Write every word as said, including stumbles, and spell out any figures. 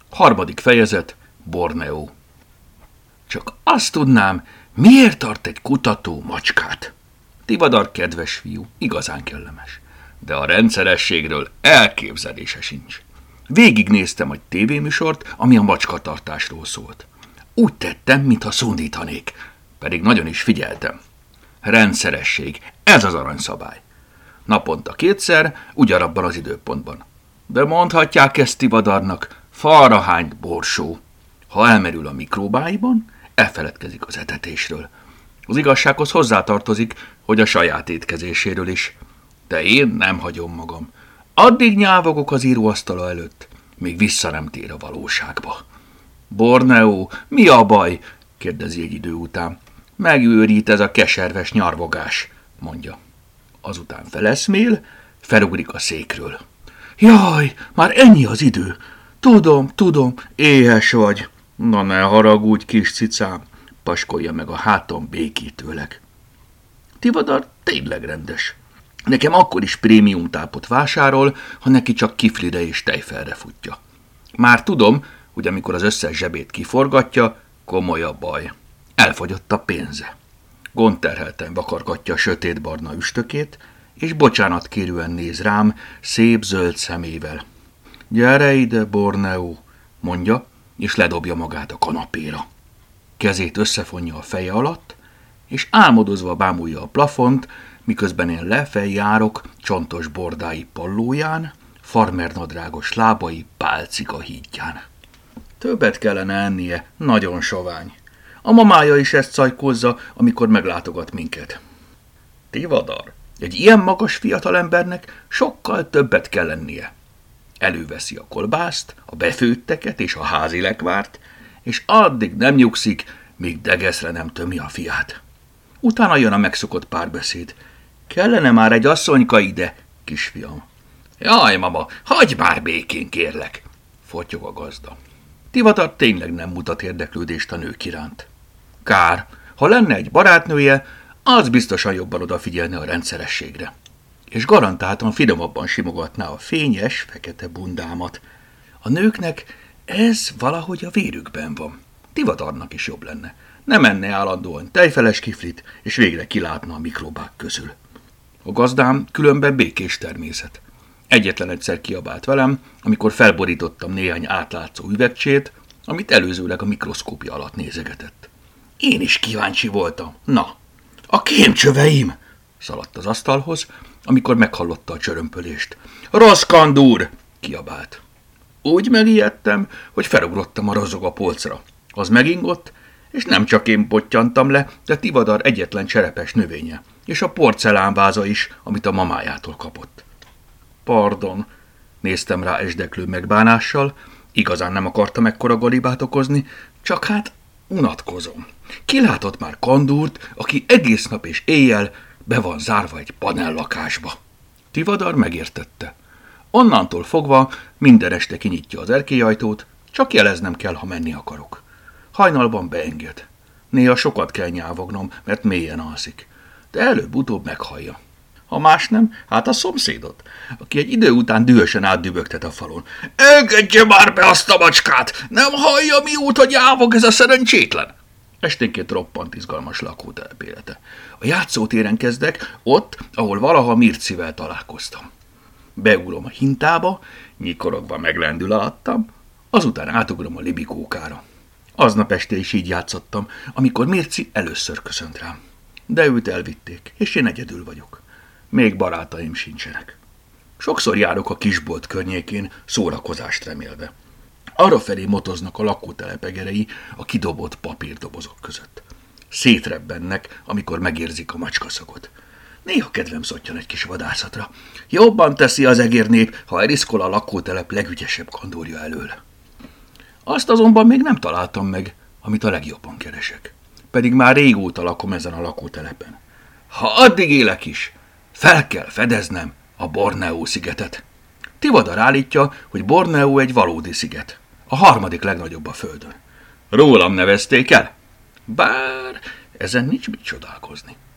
Harmadik fejezet, Borneó. Csak azt tudnám, miért tart egy kutató macskát? Tivadar kedves fiú, igazán kellemes, de a rendszerességről elképzelése sincs. Végignéztem egy tévéműsort, ami a macskatartásról szólt. Úgy tettem, mintha szundítanék, pedig nagyon is figyeltem. Rendszeresség, ez az aranyszabály. Naponta kétszer, ugyanabban az időpontban. De mondhatják ezt Tivadarnak, falra hányt borsó. Ha elmerül a mikróbáiban, elfeledkezik az etetésről. Az igazsághoz hozzátartozik, hogy a saját étkezéséről is. De én nem hagyom magam. Addig nyávogok az íróasztala előtt, még vissza nem tér a valóságba. Borneó, mi a baj? Kérdezi egy idő után. Megőrít ez a keserves nyarvogás, mondja. Azután feleszmél, felugrik a székről. Jaj, már ennyi az idő. Tudom, tudom, éhes vagy. Na ne haragudj, kis cicám, paskolja meg a hátam békítőleg. Tivadar tényleg rendes. Nekem akkor is prémium tápot vásárol, ha neki csak kiflire és tejfelre futja. Már tudom, hogy amikor az összes zsebét kiforgatja, komoly a baj. Elfogyott a pénze. Gondterhelten vakargatja a sötétbarna üstökét, és bocsánatkérően néz rám szép zöld szemével. Gyere ide, Borneó, mondja, és ledobja magát a kanapéra. Kezét összefonja a feje alatt, és álmodozva bámulja a plafont, miközben én lefelé járok csontos bordái pallóján, farmernadrágos lábai pálcika hídján. Többet kellene ennie, nagyon sovány. A mamája is ezt szajkózza, amikor meglátogat minket. Tivadar, egy ilyen magas fiatalembernek sokkal többet kell lennie. Előveszi a kolbászt, a befőtteket és a házi lekvárt, és addig nem nyugszik, míg degeszre nem tömi a fiát. Utána jön a megszokott párbeszéd. Kellene már egy asszonyka ide, kisfiam. Jaj, mama, hagyj már békén, kérlek, fortyog a gazda. Tivadar tényleg nem mutat érdeklődést a nők iránt. Kár, ha lenne egy barátnője, az biztosan jobban odafigyelne a rendszerességre. És garantáltan finomabban simogatná a fényes, fekete bundámat. A nőknek ez valahogy a vérükben van. Tivadarnak is jobb lenne. Nem enne állandóan tejfeles kiflit, és végre kilátna a mikrobák közül. A gazdám különben békés természet. Egyetlen egyszer kiabált velem, amikor felborítottam néhány átlátszó üvegcsét, amit előzőleg a mikroszkópja alatt nézegetett. Én is kíváncsi voltam. Na, a kémcsöveim! Szaladt az asztalhoz, amikor meghallotta a csörömpölést. Rossz kandúr! Kiabált. Úgy megijedtem, hogy felugrottam a rozog a polcra. Az megingott, és nem csak én pottyantam le, de Tivadar egyetlen cserepes növénye, és a porcelánváza is, amit a mamájától kapott. Pardon, néztem rá esdeklő megbánással, igazán nem akartam ekkora galibát okozni, csak hát unatkozom. Ki látott már kandúrt, aki egész nap és éjjel be van zárva egy panellakásba? Tivadar megértette. Onnantól fogva minden este kinyitja az erkélyajtót, csak jeleznem kell, ha menni akarok. Hajnalban beenged. Néha sokat kell nyávognom, mert mélyen alszik, de előbb-utóbb meghallja. Ha más nem, hát a szomszédot, aki egy idő után dühösen átdübögtet a falon. Engedje már be azt a macskát! Nem hallja, mióta nyávog ez a szerencsétlen! Esténként roppant izgalmas lakótelep élete. A játszótéren kezdek, ott, ahol valaha Mircivel találkoztam. Beugrom a hintába, nyikorogva meglendül alattam, azután átugrom a libikókára. Aznap este is így játszottam, amikor Mirci először köszönt rám. De őt elvitték, és én egyedül vagyok. Még barátaim sincsenek. Sokszor járok a kisbolt környékén, szórakozást remélve. Arrafelé motoznak a lakótelep egerei a kidobott papírdobozok között. Szétrebbennek, amikor megérzik a macskaszagot. Néha kedvem szottyan egy kis vadászatra. Jobban teszi az egérnép, ha eliszkol a lakótelep legügyesebb kandúrja elől. Azt azonban még nem találtam meg, amit a legjobban keresek. Pedig már régóta lakom ezen a lakótelepen. Ha addig élek is, fel kell fedeznem a Borneó szigetet. Tivadar állítja, hogy Borneó egy valódi sziget. A harmadik legnagyobb a földön. Rólam nevezték el? Bár ezen nincs mit csodálkozni.